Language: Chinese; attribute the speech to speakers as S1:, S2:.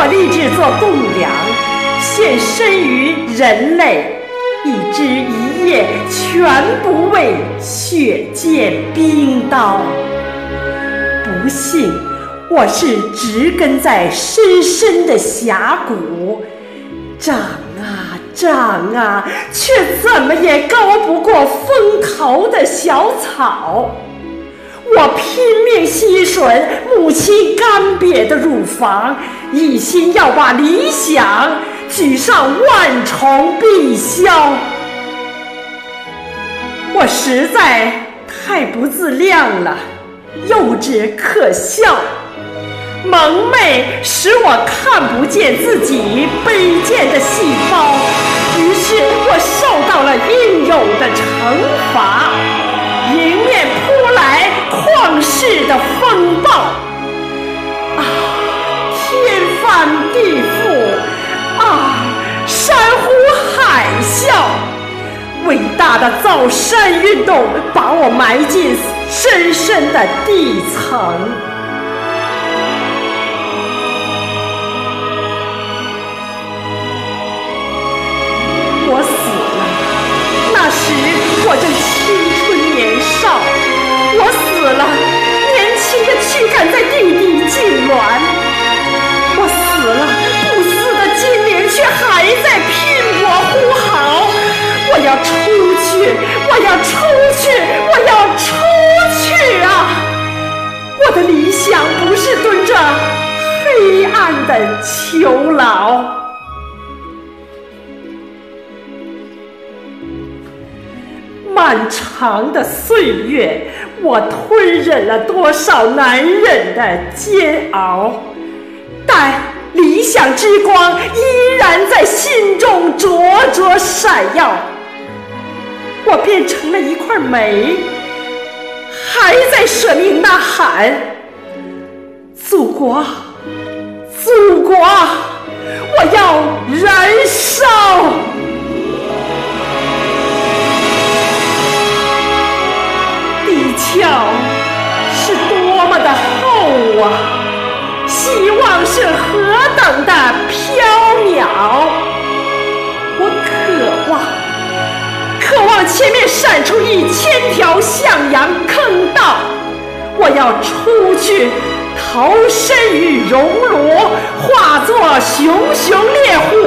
S1: 立志做栋梁，献身于人类，一枝一叶全不为血溅冰刀。不幸我是植根在深深的峡谷，长啊长啊，却怎么也高不过风头的小草。我拼命吸吮母亲干瘪的乳房，一心要把理想举上万重碧霄。我实在太不自量了，幼稚可笑，蒙昧使我看不见自己卑贱的细胞，于是我受到了应有的惩罚，迎面扑来旷世的风暴。啊，天翻地覆！啊，山呼海啸！伟大的造山运动把我埋进深深的地层。我死了，那时我正青春年少，我死了，年轻的躯干在地底痉挛，我死了，不死的精灵却还在拼搏呼号。我要出去，我要出去，我要出去啊！我的理想不是蹲着黑暗的囚牢。漫长的岁月，我吞忍了多少难忍的煎熬，但理想之光依然在心中灼灼闪耀。我变成了一块煤，还在舍命呐喊：祖国，祖国，我要燃烧！地壳是多么的厚啊，希望是何等的缥缈！我渴望前面闪出1000条向阳坑道，我要出去，投身于熔炉，化作熊熊烈火，